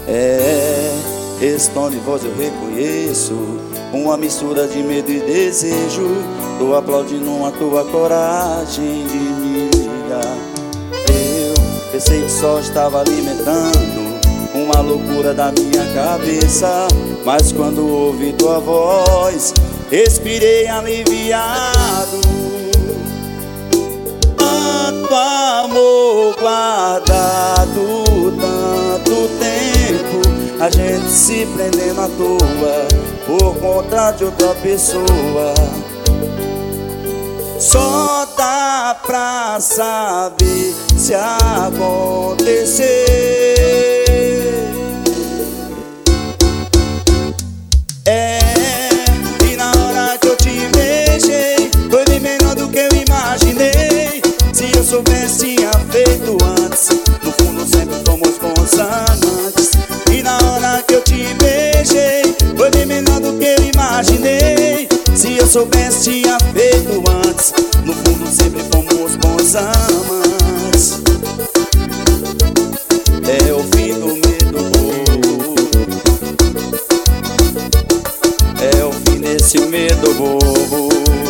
Esse tom de voz eu reconheço, uma mistura de medo e desejo. Tô aplaudindo a tua coragem de me ligar. Eu pensei que só estava alimentando uma loucura da minha cabeça, mas quando ouvi tua voz, respirei aliviado. Tanto amor guardado, tanto tempo, a gente se prendendo à toa por conta de outra pessoa. Só dá pra saber se acontecer. E na hora que eu te beijei, foi bem melhor do que eu imaginei. Se eu soubesse, tinha feito antes. No fundo sempre fomos bons amantes. E na hora que eu te beijei, foi bem melhor do que eu imaginei. Se eu soubesse, tinha feito antes. No fundo sempre fomos bons amantes. É o fim do medo bobo, é o fim desse medo bobo,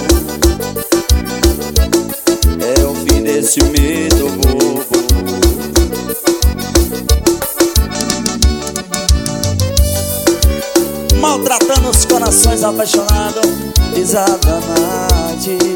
é o fim desse medo bobo. Maltratando os corações apaixonados, exatamente.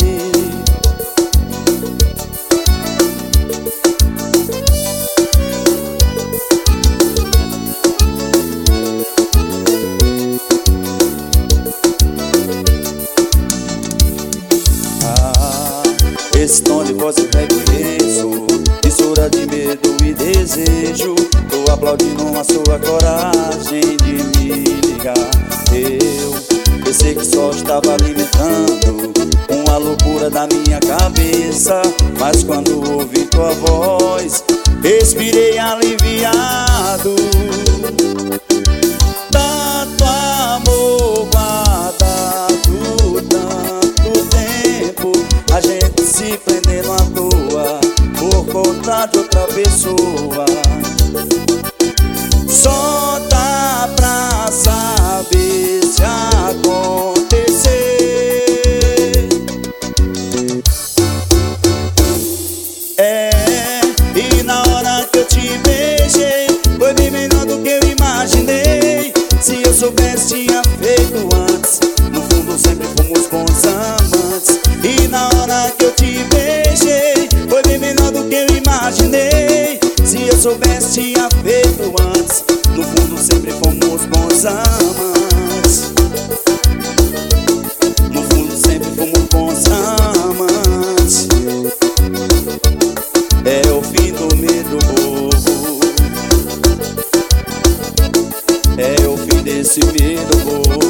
Esse tom de voz eu reconheço, mistura de medo e desejo. Tô aplaudindo a sua coragem de me ligar. Eu pensei que só estava alimentando uma loucura da minha cabeça, mas quando ouvi tua voz, respirei aliviado. Tanto amor guardado, tanto tempo, a gente se prendendo à toa por conta de outra pessoa. Só dá pra saber se acontecer. E na hora que eu te beijei, foi bem melhor do que eu imaginei. Se eu soubesse, tinha feito antes. No fundo sempre fomos bons amantes. E na hora que eu te beijei, foi bem melhor do que eu imaginei. Se eu soubesse, tinha feito antes. No fundo sempre fomos bons amantes. No fundo sempre fomos bons amantes. É o fim do medo bobo, é o fim desse medo bobo.